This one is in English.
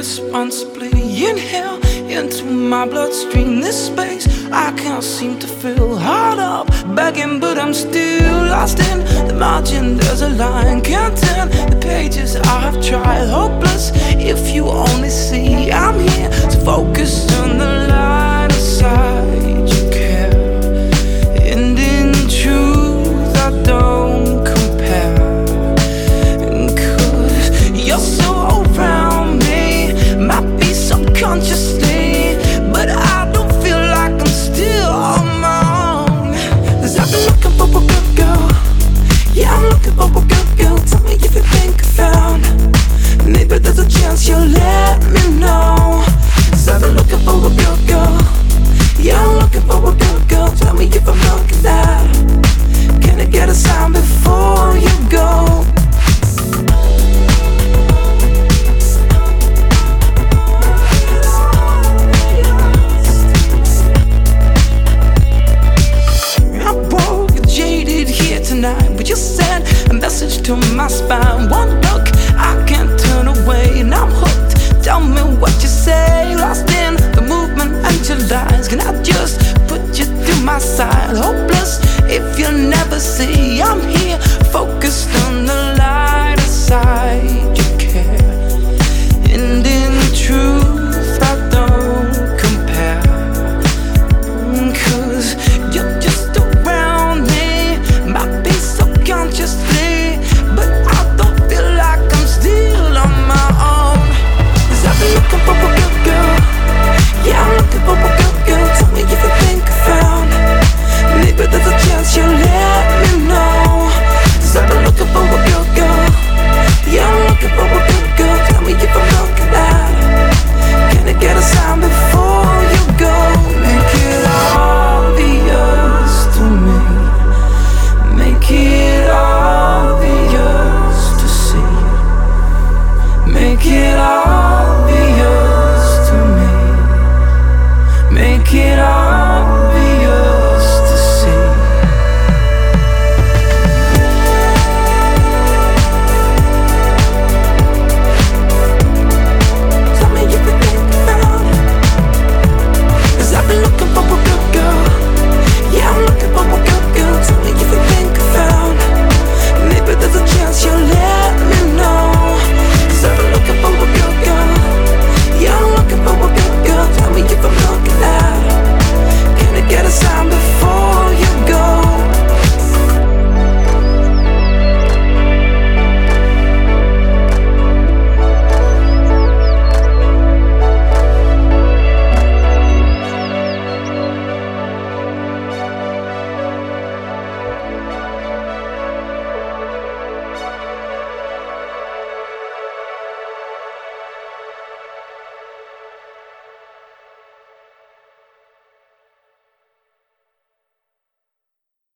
irresponsibly inhale into my bloodstream this space I can't seem to feel. Hard up, begging, but I'm still lost in the margin. There's a line, can't turn the pages. I have tried, hopeless. If you only see, I'm here to focus on the lighter side. You care, and in truth, I don't compare. 'Cause you're so around me, might be subconsciously, but I don't feel like I'm still on my own. 'Cause I've been looking for a good girl. Yeah, I'm looking for a good girl. Tell me if you think I found. Maybe there's a chance you'll let me know. 'Cause I've been looking for a good girl. Yeah, I'm looking for a good girl. Tell me if I'm looking at. Can I get a sign before you go? But you sent a message to my spine. One look, I can't turn away, and I'm hooked. Tell me what you say, lost in the movement and your lies. Can I just put you to my side? Hopeless if you never see. I'm here, focused on the lighter side. You care, and in truth, I don't compare. 'Cause you're just around me, might be subconsciously, but I don't feel like I'm still on my own. 'Cause I've been looking for a good girl. Yeah, I'm looking for a good girl. Tell me if you think I found. Maybe there's a chance you'll let me know. 'Cause I've been looking for a good girl. Yeah, I'm looking for a good girl. Tell me if I'm looking at. Can I get a sign before you go? Make it obvious to me. Make it obvious to see. Make it obvious to me. Make it obvious.